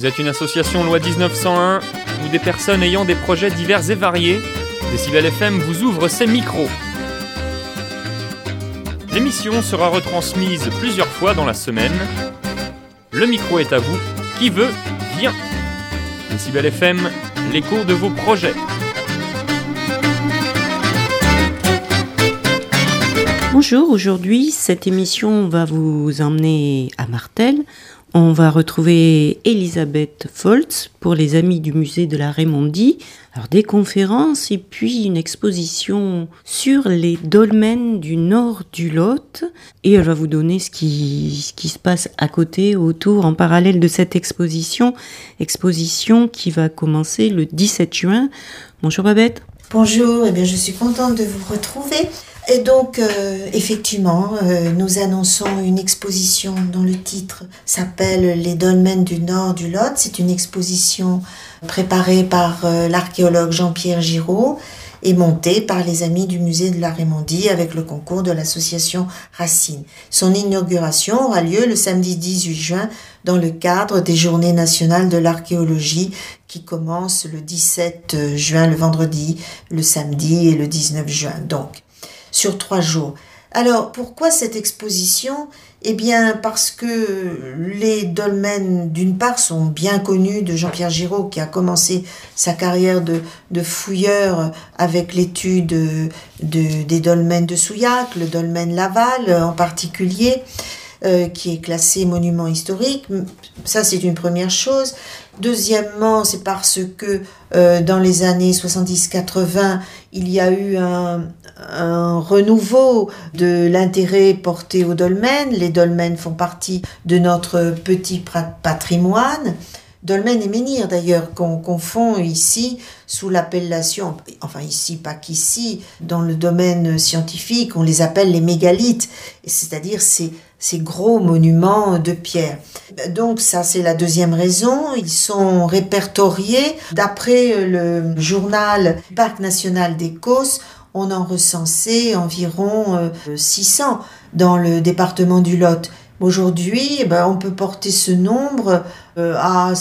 Vous êtes une association loi 1901 ou des personnes ayant des projets divers et variés. Décibel FM vous ouvre ses micros. L'émission sera retransmise plusieurs fois dans la semaine. Le micro est à vous. Qui veut, vient. Décibel FM, l'écho de vos projets. Bonjour, aujourd'hui, cette émission va vous emmener à Martel. On va retrouver Elisabeth Foltz pour les amis du musée de la Raymondie. Alors des conférences et puis une exposition sur les dolmens du nord du Lot. Et elle va vous donner ce qui se passe à côté, autour, en parallèle de cette exposition qui va commencer le 17 juin. Bonjour Babette. Bonjour, je suis contente de vous retrouver. Et donc, effectivement, nous annonçons une exposition dont le titre s'appelle « Les dolmens du nord du Lot ». C'est une exposition préparée par l'archéologue Jean-Pierre Giraud et montée par les amis du musée de la Raymondie avec le concours de l'association Racine. Son inauguration aura lieu le samedi 18 juin dans le cadre des Journées nationales de l'archéologie qui commencent le 17 juin, le vendredi, le samedi et le 19 juin. Donc, sur 3 jours. Alors, pourquoi cette exposition ? Eh bien, parce que les dolmens, d'une part, sont bien connus de Jean-Pierre Giraud, qui a commencé sa carrière de fouilleur avec l'étude des dolmens de Souillac, le dolmen Laval en particulier, qui est classé monument historique. Ça, c'est une première chose. Deuxièmement, c'est parce que dans les années 70-80, il y a eu un renouveau de l'intérêt porté aux dolmens. Les dolmens font partie de notre petit patrimoine. Dolmen et menhir d'ailleurs, qu'on confond ici sous l'appellation, enfin ici, pas qu'ici, dans le domaine scientifique, on les appelle les mégalithes, c'est-à-dire ces gros monuments de pierre. Donc ça, c'est la deuxième raison. Ils sont répertoriés. D'après le journal Parc national des Causses, on en recensait environ 600 dans le département du Lot. Aujourd'hui, on peut porter ce nombre à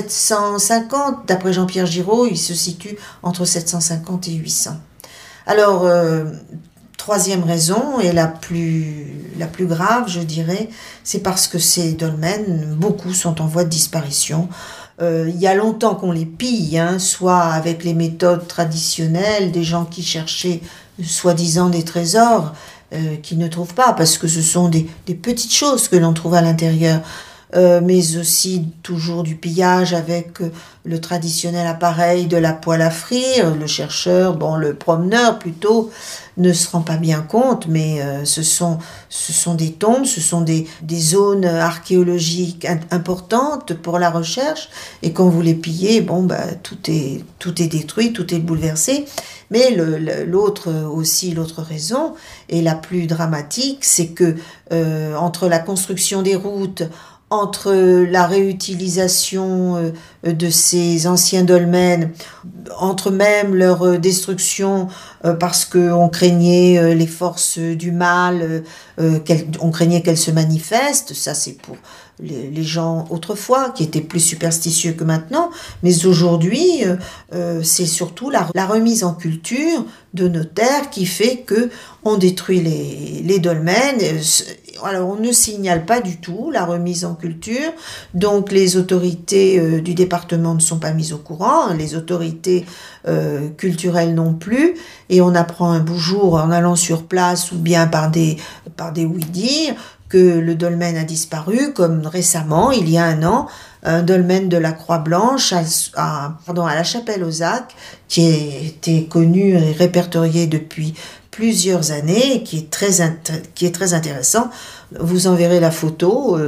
750. D'après Jean-Pierre Giraud, il se situe entre 750 et 800. Alors, troisième raison, et la plus grave, je dirais, c'est parce que ces dolmens, beaucoup sont en voie de disparition. Il y a longtemps qu'on les pille, soit avec les méthodes traditionnelles, des gens qui cherchaient soi-disant des trésors, qui ne trouvent pas, parce que ce sont des petites choses que l'on trouve à l'intérieur, mais aussi toujours du pillage avec le traditionnel appareil de la poêle à frire. Le chercheur, le promeneur plutôt, ne se rend pas bien compte, mais ce sont des tombes, ce sont des zones archéologiques importantes pour la recherche, et quand vous les pillez, tout est détruit, tout est bouleversé. Mais l'autre raison, et la plus dramatique, c'est que entre la construction des routes, entre la réutilisation de ces anciens dolmens, entre même leur destruction parce qu'on craignait les forces du mal, on craignait qu'elles se manifestent, ça c'est pour les gens autrefois qui étaient plus superstitieux que maintenant, mais aujourd'hui c'est surtout la remise en culture de nos terres qui fait que on détruit les dolmens. Alors on ne signale pas du tout la remise en culture, donc les autorités du département ne sont pas mises au courant, les autorités culturelles non plus, et on apprend un beau jour en allant sur place ou bien par des oui-dire que le dolmen a disparu, comme récemment, il y a 1 an, un dolmen de la Croix-Blanche à la Chapelle-aux-Acques, qui était connu et répertorié depuis plusieurs années, qui est très intéressant. Vous enverrez la photo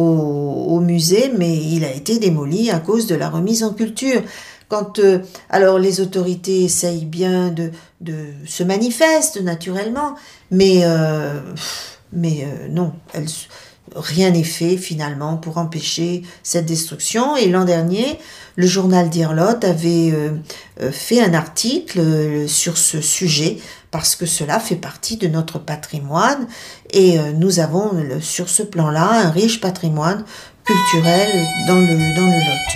au musée, mais il a été démoli à cause de la remise en culture. Alors les autorités essayent bien de se manifestent naturellement, mais non, rien n'est fait finalement pour empêcher cette destruction. Et l'an dernier, le journal d'Irlot avait fait un article sur ce sujet parce que cela fait partie de notre patrimoine et nous avons sur ce plan-là un riche patrimoine culturel dans le Lot.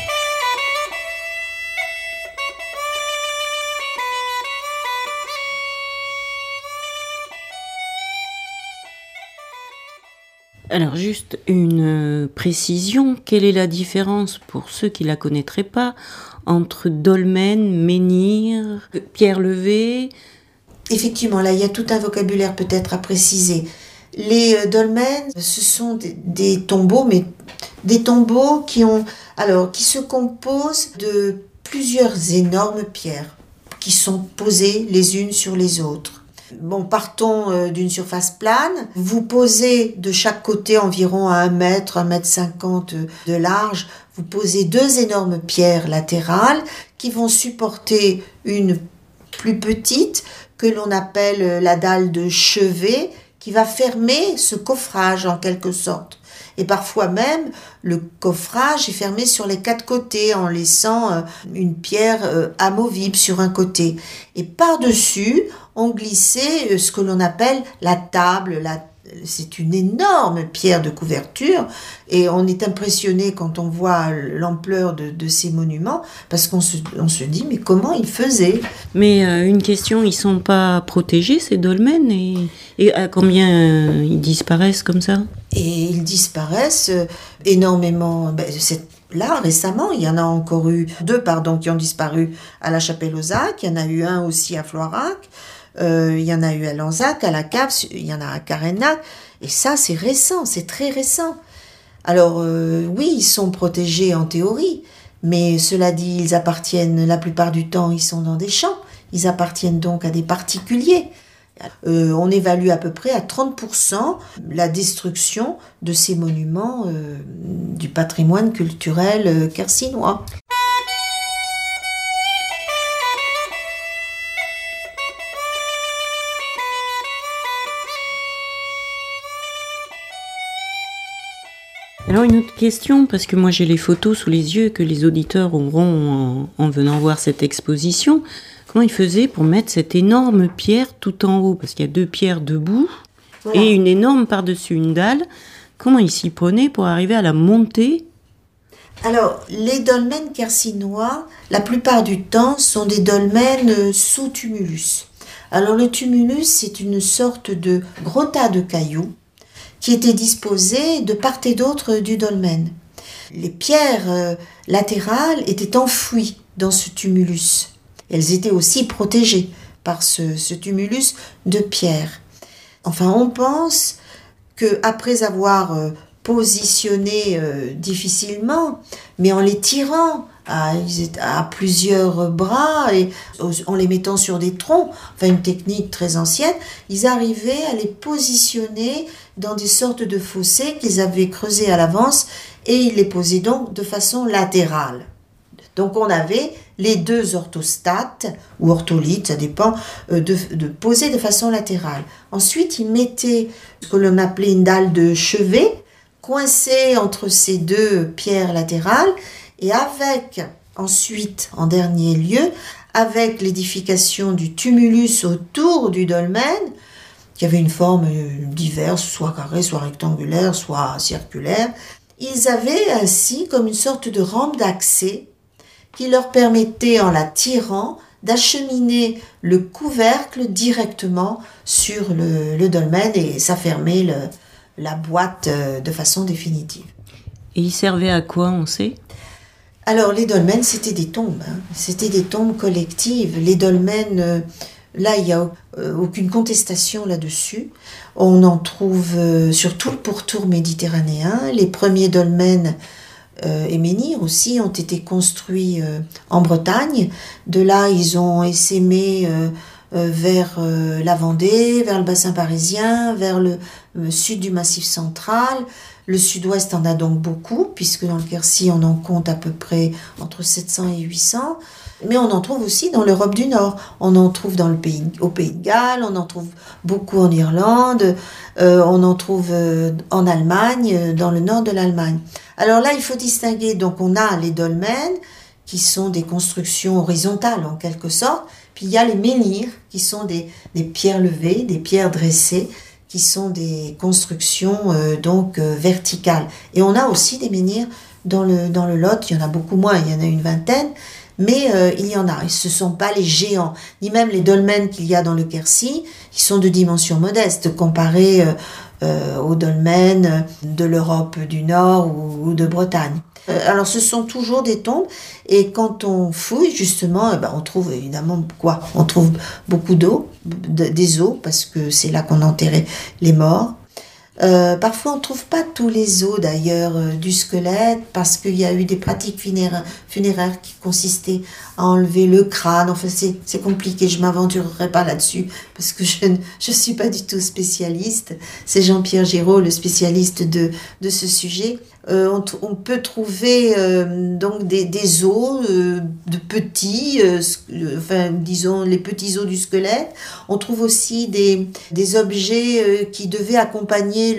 Alors juste une précision, quelle est la différence pour ceux qui ne la connaîtraient pas entre dolmen, menhir, pierre levée? Effectivement, là il y a tout un vocabulaire peut-être à préciser. Les dolmens, ce sont des tombeaux, mais des tombeaux qui se composent de plusieurs énormes pierres qui sont posées les unes sur les autres. Bon, partons d'une surface plane. Vous posez de chaque côté environ à 1 mètre, 1,50 m de large. Vous posez 2 énormes pierres latérales qui vont supporter une plus petite que l'on appelle la dalle de chevet qui va fermer ce coffrage en quelque sorte. Et parfois même, le coffrage est fermé sur les 4 côtés en laissant une pierre amovible sur un côté. Et par-dessus, on glissait ce que l'on appelle la table. C'est une énorme pierre de couverture et on est impressionné quand on voit l'ampleur de ces monuments parce qu'on se dit mais comment ils faisaient ? Mais une question, ils ne sont pas protégés ces dolmens et à combien ils disparaissent comme ça ? Et ils disparaissent énormément. Là, récemment, il y en a encore eu 2 qui ont disparu à la Chapelle-aux-Arcs. Il y en a eu un aussi à Floirac. Il y en a eu à Lanzac, à la Cave, il y en a à Carénac. Et ça, c'est récent, c'est très récent. Alors, oui, ils sont protégés en théorie. Mais cela dit, ils appartiennent, la plupart du temps, ils sont dans des champs. Ils appartiennent donc à des particuliers. On évalue à peu près à 30% la destruction de ces monuments du patrimoine culturel quercinois. Alors une autre question, parce que moi j'ai les photos sous les yeux que les auditeurs auront en venant voir cette exposition. Comment ils faisaient pour mettre cette énorme pierre tout en haut ? Parce qu'il y a 2 pierres debout et une énorme par-dessus une dalle. Comment ils s'y prenaient pour arriver à la monter ? Alors, les dolmens quercinois, la plupart du temps, sont des dolmens sous tumulus. Alors le tumulus, c'est une sorte de gros tas de cailloux qui étaient disposés de part et d'autre du dolmen. Les pierres latérales étaient enfouies dans ce tumulus. Elles étaient aussi protégées par ce tumulus de pierre. Enfin, on pense qu'après avoir positionné difficilement, mais en les tirant à plusieurs bras et en les mettant sur des troncs, enfin une technique très ancienne, ils arrivaient à les positionner dans des sortes de fossés qu'ils avaient creusés à l'avance et ils les posaient donc de façon latérale. Donc on avait les 2 orthostates ou ortholites, ça dépend, de poser de façon latérale. Ensuite, ils mettaient ce que l'on appelait une dalle de chevet, coincée entre ces 2 pierres latérales, et ensuite, en dernier lieu, avec l'édification du tumulus autour du dolmen, qui avait une forme diverse, soit carrée, soit rectangulaire, soit circulaire, ils avaient ainsi comme une sorte de rampe d'accès qui leur permettait, en la tirant, d'acheminer le couvercle directement sur le dolmen et ça fermait la boîte de façon définitive. Et ils servaient à quoi, on sait ? Alors, les dolmens, c'était des tombes. C'était des tombes collectives. Les dolmens, là, il n'y a aucune contestation là-dessus. On en trouve sur tout le pourtour méditerranéen. Les premiers dolmens et menhirs aussi ont été construits en Bretagne. De là, ils ont essaimé vers la Vendée, vers le bassin parisien, vers le sud du Massif central. Le sud-ouest en a donc beaucoup, puisque dans le Quercy, on en compte à peu près entre 700 et 800. Mais on en trouve aussi dans l'Europe du Nord. On en trouve au Pays de Galles, on en trouve beaucoup en Irlande, on en trouve en Allemagne, dans le nord de l'Allemagne. Alors là, il faut distinguer. Donc on a les dolmens, qui sont des constructions horizontales en quelque sorte. Puis il y a les menhirs, qui sont des pierres levées, des pierres dressées, qui sont des constructions verticales. Et on a aussi des menhirs dans le Lot. Il y en a beaucoup moins, il y en a une vingtaine. Mais il y en a, et ce ne sont pas les géants, ni même les dolmens qu'il y a dans le Quercy, qui sont de dimension modeste, comparés aux dolmens de l'Europe du Nord ou de Bretagne. Alors ce sont toujours des tombes, et quand on fouille justement, on trouve évidemment quoi ? On trouve beaucoup d'eau, des os, parce que c'est là qu'on enterrait les morts. Parfois on ne trouve pas tous les os d'ailleurs du squelette, parce qu'il y a eu des pratiques funéraires qui consistaient à enlever le crâne. Enfin c'est compliqué, je ne m'aventurerai pas là-dessus parce que je ne suis pas du tout spécialiste. C'est Jean-Pierre Giraud, le spécialiste de ce sujet. On peut trouver donc des os de petits, disons les petits os du squelette. On trouve aussi des objets qui devaient accompagner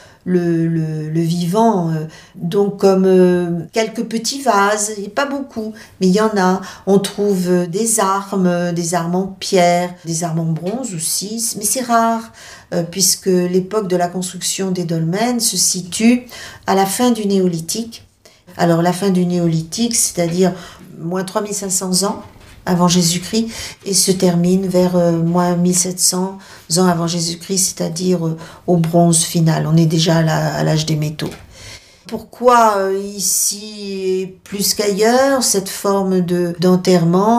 le vivant, donc comme quelques petits vases, et pas beaucoup, mais il y en a. On trouve des armes en pierre, des armes en bronze aussi, mais c'est rare, puisque l'époque de la construction des dolmens se situe à la fin du néolithique. Alors la fin du néolithique, c'est-à-dire moins 3500 ans avant Jésus-Christ, et se termine vers moins 1700 ans avant Jésus-Christ, c'est-à-dire au bronze final. On est déjà à l'âge des métaux. Pourquoi ici plus qu'ailleurs cette forme d'enterrement ?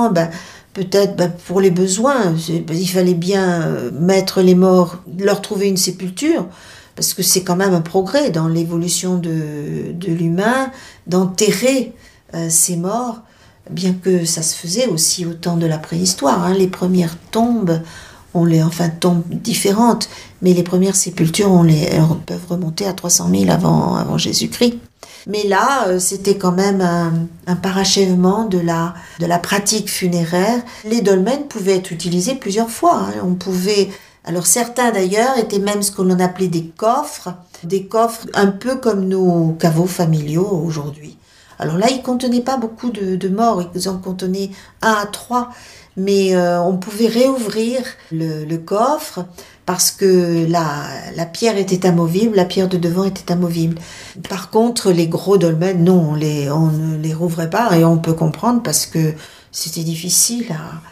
Peut-être pour les besoins. Il fallait bien mettre les morts, leur trouver une sépulture, parce que c'est quand même un progrès dans l'évolution de l'humain d'enterrer ces morts. Bien que ça se faisait aussi au temps de la préhistoire. Les premières tombes, tombes différentes, mais les premières sépultures, elles peuvent remonter à 300 000 avant Jésus-Christ. Mais là, c'était quand même un parachèvement de la pratique funéraire. Les dolmens pouvaient être utilisés plusieurs fois. Alors certains d'ailleurs étaient même ce que l'on appelait des coffres un peu comme nos caveaux familiaux aujourd'hui. Alors là, ils ne contenaient pas beaucoup de morts, ils en contenaient 1 à 3, mais on pouvait réouvrir le coffre parce que la pierre était amovible, la pierre de devant était amovible. Par contre, les gros dolmens, non, on ne les rouvrait pas, et on peut comprendre parce que c'était difficile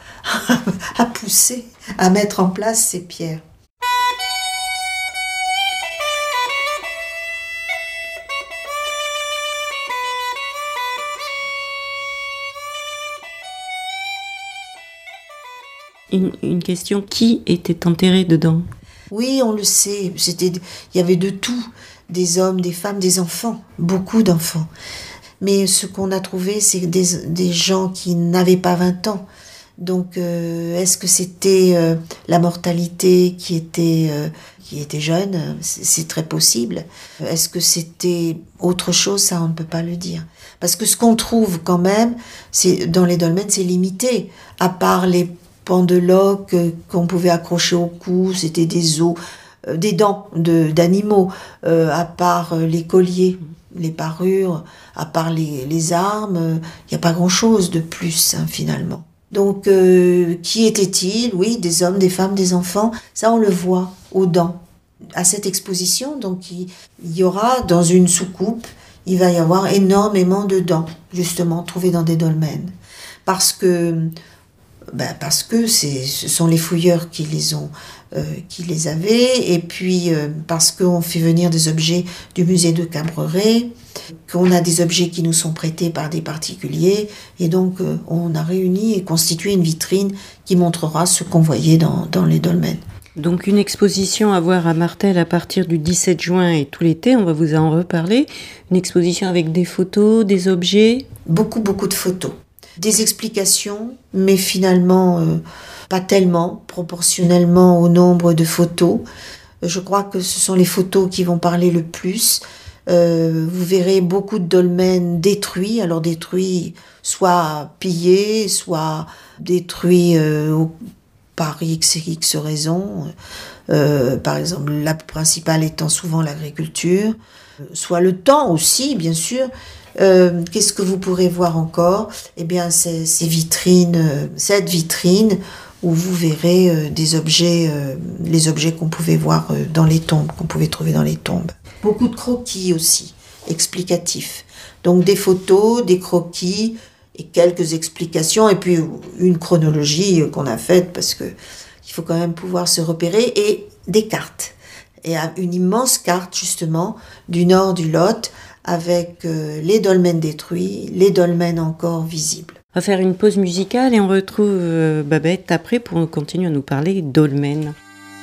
à pousser, à mettre en place ces pierres. Une question, qui était enterré dedans ? Oui, on le sait, il y avait de tout, des hommes, des femmes, des enfants, beaucoup d'enfants. Mais ce qu'on a trouvé, c'est des gens qui n'avaient pas 20 ans. Donc, est-ce que c'était la mortalité qui était jeune ? C'est très possible. Est-ce que c'était autre chose ? Ça, on ne peut pas le dire. Parce que ce qu'on trouve quand même, dans les dolmens, c'est limité, à part les pendeloques qu'on pouvait accrocher au cou, c'était des os, des dents d'animaux, à part les colliers, les parures, à part les armes, il n'y a pas grand-chose de plus finalement. Donc, qui était-il ? Oui, des hommes, des femmes, des enfants, ça on le voit aux dents. À cette exposition, donc il y aura dans une soucoupe, il va y avoir énormément de dents, justement, trouvées dans des dolmens. Parce que ce sont les fouilleurs qui les avaient, et puis parce qu'on fait venir des objets du musée de Cabreret, qu'on a des objets qui nous sont prêtés par des particuliers, et donc on a réuni et constitué une vitrine qui montrera ce qu'on voyait dans les dolmens. Donc une exposition à voir à Martel à partir du 17 juin et tout l'été, on va vous en reparler. Une exposition avec des photos, des objets ? Beaucoup de photos. Des explications, mais finalement pas tellement, proportionnellement au nombre de photos. Je crois que ce sont les photos qui vont parler le plus. Vous verrez beaucoup de dolmens détruits, alors détruits, soit pillés, soit détruits par X raisons. Par exemple, la principale étant souvent l'agriculture, soit le temps aussi, bien sûr. Qu'est-ce que vous pourrez voir encore? Eh bien, ces vitrines, cette vitrine où vous verrez des objets, les objets qu'on pouvait voir dans les tombes, qu'on pouvait trouver dans les tombes. Beaucoup de croquis aussi, explicatifs. Donc des photos, des croquis et quelques explications, et puis une chronologie qu'on a faite parce que il faut quand même pouvoir se repérer, et des cartes. Et une immense carte justement du nord du Lot avec les dolmens détruits, les dolmens encore visibles. On va faire une pause musicale et on retrouve Babette après pour continuer à nous parler dolmens.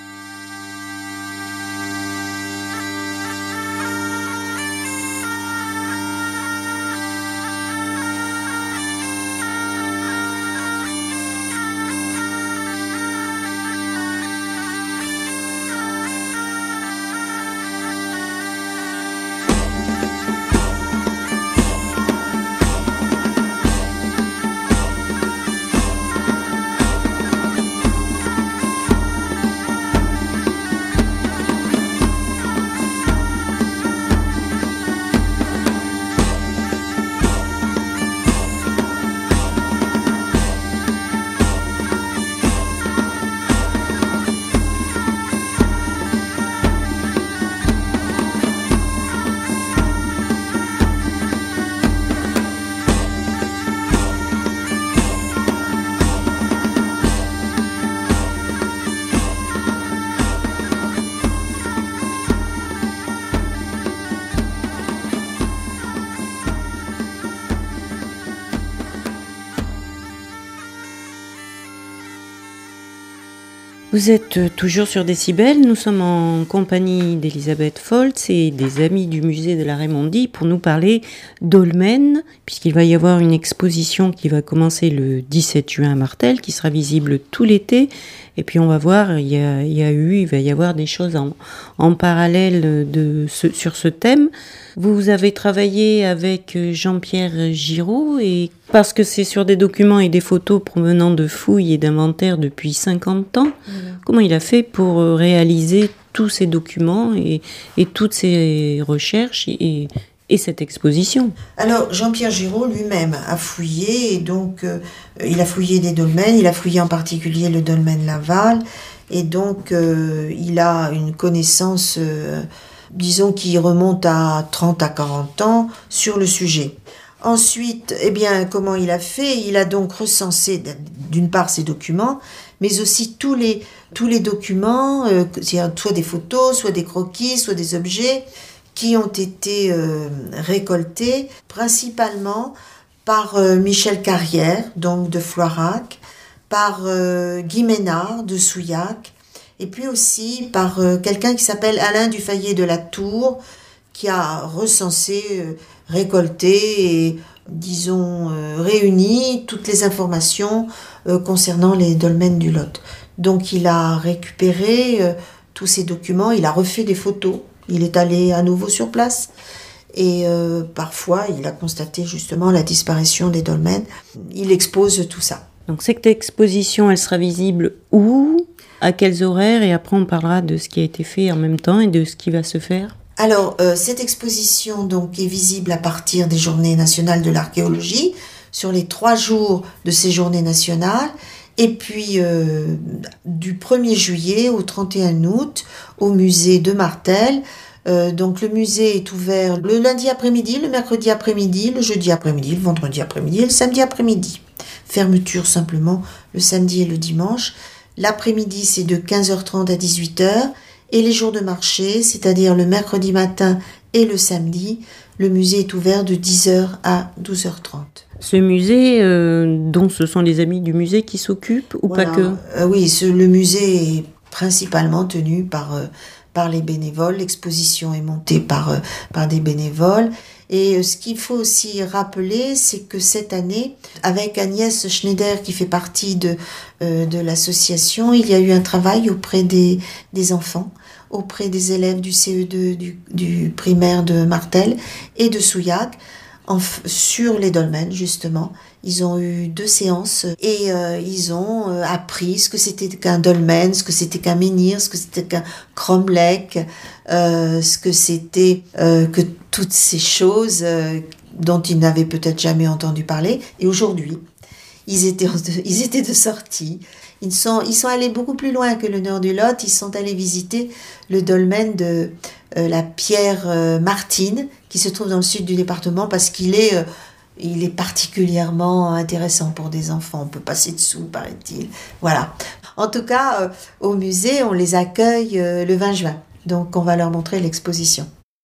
Vous êtes toujours sur Décibel, nous sommes en compagnie d'Elisabeth Foltz et des amis du musée de la Raymondie pour nous parler dolmens, puisqu'il va y avoir une exposition qui va commencer le 17 juin à Martel, qui sera visible tout l'été, et puis on va voir, il va y avoir des choses en parallèle sur ce thème. Vous avez travaillé avec Jean-Pierre Giraud, et parce que c'est sur des documents et des photos provenant de fouilles et d'inventaires depuis 50 ans. Comment il a fait pour réaliser tous ces documents et toutes ces recherches et cette exposition? Alors, Jean-Pierre Giraud lui-même a fouillé, et donc il a fouillé des dolmens, il a fouillé en particulier le dolmen Laval, et donc il a une connaissance, disons, qui remonte à 30 à 40 ans sur le sujet. Ensuite, eh bien, comment il a fait? Il a donc recensé, d'une part, ces documents, mais aussi tous les documents, soit des photos, soit des croquis, soit des objets, qui ont été récoltés principalement par Michel Carrière, donc de Floirac, par Guy Ménard de Souillac, et puis aussi par quelqu'un qui s'appelle Alain Dufayet de la Tour, qui a recensé, récolté et, disons, réuni toutes les informations concernant les dolmens du Lot. Donc il a récupéré tous ces documents, il a refait des photos, il est allé à nouveau sur place, et parfois il a constaté justement la disparition des dolmens. Il expose tout ça. Donc cette exposition, elle sera visible où, à quels horaires, et après on parlera de ce qui a été fait en même temps et de ce qui va se faire. Alors, cette exposition donc est visible à partir des Journées nationales de l'archéologie, sur les 3 jours de ces Journées nationales, et puis du 1er juillet au 31 août au musée de Martel. Donc le musée est ouvert le lundi après-midi, le mercredi après-midi, le jeudi après-midi, le vendredi après-midi et le samedi après-midi. Fermeture simplement le samedi et le dimanche. L'après-midi, c'est de 15h30 à 18h. Et les jours de marché, c'est-à-dire le mercredi matin et le samedi, le musée est ouvert de 10h à 12h30. Ce musée, dont ce sont les amis du musée qui s'occupent, ou voilà. Pas que? Oui, le musée est principalement tenu par les bénévoles. L'exposition est montée par des bénévoles. Et ce qu'il faut aussi rappeler, c'est que cette année, avec Agnès Schneider qui fait partie de l'association, il y a eu un travail auprès des enfants. auprès des élèves du CE2 du primaire de Martel et de Souillac sur les dolmens, justement. Ils ont eu 2 séances et ils ont appris ce que c'était qu'un dolmen, ce que c'était qu'un menhir, ce que c'était qu'un cromlech, ce que c'était que toutes ces choses dont ils n'avaient peut-être jamais entendu parler. Et aujourd'hui, ils étaient de sortie. Ils sont allés beaucoup plus loin que le nord du Lot. Ils sont allés visiter le dolmen de la Pierre Martine, qui se trouve dans le sud du département, parce qu'il est particulièrement intéressant pour des enfants. On peut passer dessous, paraît-il. Voilà. En tout cas, au musée, on les accueille le 20 juin. Donc, on va leur montrer l'exposition.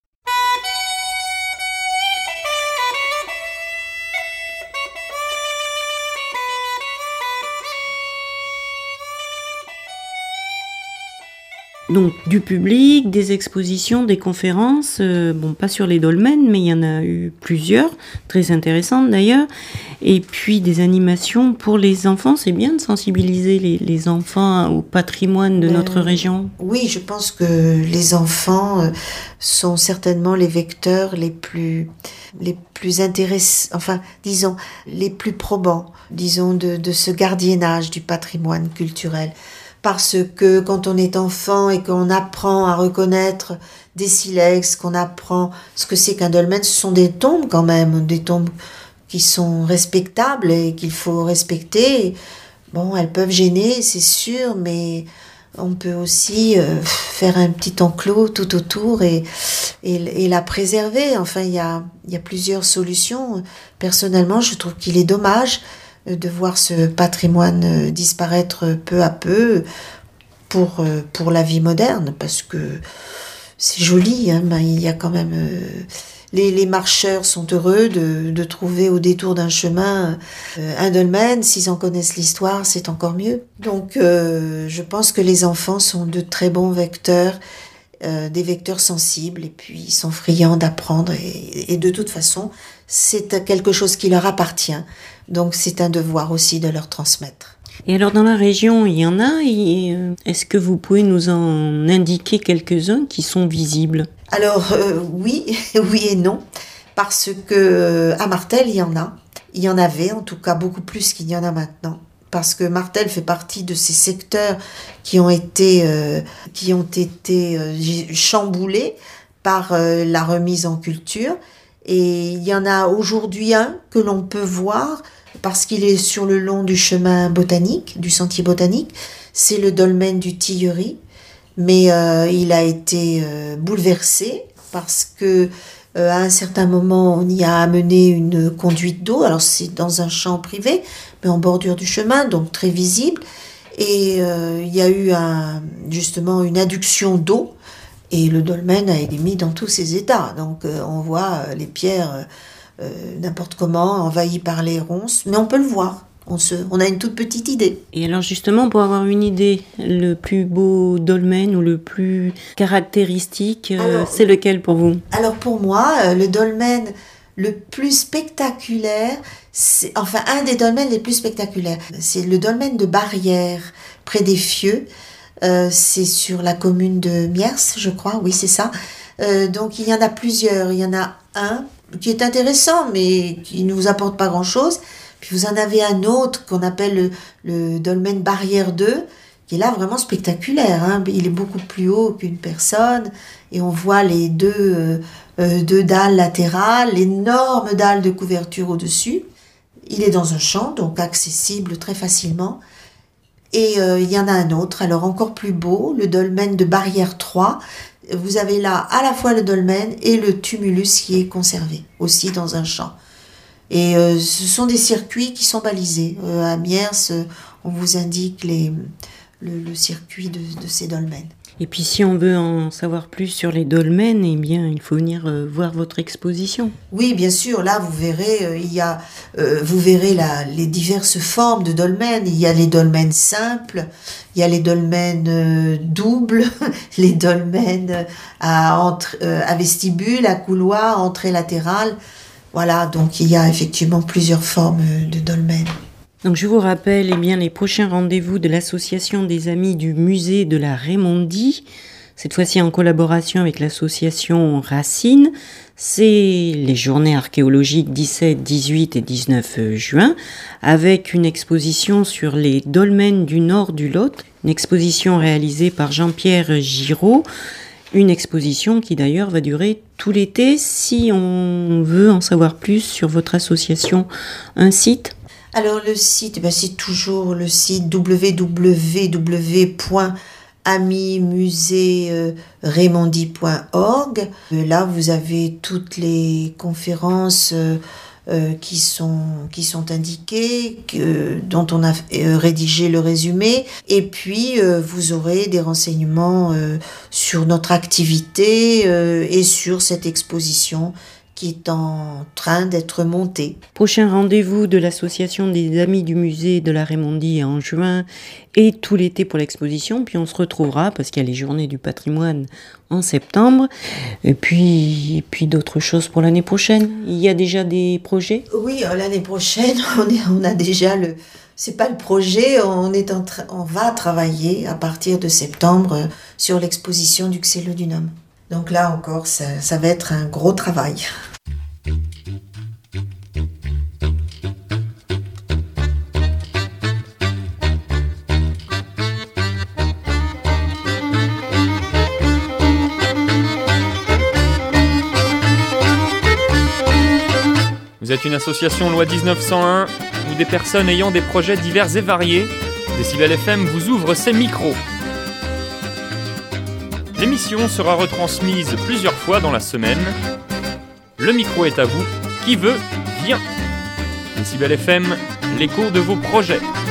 Donc du public, des expositions, des conférences, pas sur les dolmens, mais il y en a eu plusieurs, très intéressantes d'ailleurs, et puis des animations pour les enfants. C'est bien de sensibiliser les enfants au patrimoine de notre région. Oui, je pense que les enfants sont certainement les vecteurs les plus intéressants, disons, les plus probants, disons, de ce gardiennage du patrimoine culturel. Parce que quand on est enfant et qu'on apprend à reconnaître des silex, qu'on apprend ce que c'est qu'un dolmen, ce sont des tombes quand même, des tombes qui sont respectables et qu'il faut respecter. Bon, elles peuvent gêner, c'est sûr, mais on peut aussi faire un petit enclos tout autour et la préserver. Enfin, il y a plusieurs solutions. Personnellement, je trouve qu'il est dommage de voir ce patrimoine disparaître peu à peu pour la vie moderne, parce que c'est joli, hein, il y a quand même... Les marcheurs sont heureux de trouver au détour d'un chemin un dolmen. S'ils en connaissent l'histoire, c'est encore mieux. Donc je pense que les enfants sont de très bons vecteurs, des vecteurs sensibles, et puis ils sont friands d'apprendre, et de toute façon, c'est quelque chose qui leur appartient. Donc c'est un devoir aussi de leur transmettre. Et alors dans la région, il y en a, est-ce que vous pouvez nous en indiquer quelques-uns qui sont visibles ? Alors oui et non, parce que à Martel, il y en avait en tout cas beaucoup plus qu'il y en a maintenant. Parce que Martel fait partie de ces secteurs qui ont été chamboulés par la remise en culture. Et il y en a aujourd'hui un que l'on peut voir parce qu'il est sur le long du chemin botanique, du sentier botanique. C'est le dolmen du Tillery, mais il a été bouleversé parce que à un certain moment on y a amené une conduite d'eau. Alors c'est dans un champ privé, mais en bordure du chemin, donc très visible. Et il y a eu justement une adduction d'eau. Et le dolmen a été mis dans tous ses états. Donc on voit les pierres n'importe comment, envahies par les ronces. Mais on peut le voir. On a une toute petite idée. Et alors justement, pour avoir une idée, le plus beau dolmen ou le plus caractéristique, c'est lequel pour vous ? Alors pour moi, le dolmen le plus spectaculaire, un des dolmens les plus spectaculaires, c'est le dolmen de Barrière, près des Fieux. C'est sur la commune de Miers, je crois, oui c'est ça. Donc il y en a plusieurs, il y en a un qui est intéressant mais qui ne vous apporte pas grand-chose. Puis vous en avez un autre qu'on appelle le dolmen Barrière 2, qui est là vraiment spectaculaire, hein. Il est beaucoup plus haut qu'une personne et on voit les deux dalles latérales, l'énorme dalle de couverture au-dessus. Il est dans un champ, donc accessible très facilement. Et il y en a un autre, alors encore plus beau, le dolmen de Barrière 3. Vous avez là à la fois le dolmen et le tumulus qui est conservé, aussi dans un champ. Et ce sont des circuits qui sont balisés. À Miers, on vous indique le circuit de ces dolmens. Et puis si on veut en savoir plus sur les dolmens, eh bien il faut venir voir votre exposition. Oui, bien sûr. Là, vous verrez, vous verrez les diverses formes de dolmens. Il y a les dolmens simples, il y a les dolmens doubles, les dolmens à vestibule, à couloir, entrée latérale. Voilà, donc il y a effectivement plusieurs formes de dolmens. Donc je vous rappelle les prochains rendez-vous de l'association des amis du musée de la Raymondie cette fois-ci en collaboration avec l'association Racine. C'est les journées archéologiques 17, 18 et 19 juin, avec une exposition sur les dolmens du nord du Lot, une exposition réalisée par Jean-Pierre Giraud, une exposition qui d'ailleurs va durer tout l'été. Si on veut en savoir plus sur votre association, un site ? Alors le site, c'est toujours le site www.amimuseeraymondi.org. Là, vous avez toutes les conférences qui sont indiquées, dont on a rédigé le résumé. Et puis, vous aurez des renseignements sur notre activité et sur cette exposition qui est en train d'être montée. Prochain rendez-vous de l'association des Amis du musée de la Raymondie en juin et tout l'été pour l'exposition. Puis on se retrouvera parce qu'il y a les journées du patrimoine en septembre. Et puis d'autres choses pour l'année prochaine. Il y a déjà des projets ? Oui, l'année prochaine, on a déjà c'est pas le projet, on va travailler à partir de septembre sur l'exposition du Xélodunum. Donc là encore, ça va être un gros travail. Vous êtes une association loi 1901 ou des personnes ayant des projets divers et variés. Décibel FM vous ouvre ses micros. L'émission sera retransmise plusieurs fois dans la semaine. Le micro est à vous. Qui veut, vient. Décibel FM, l'écho de vos projets.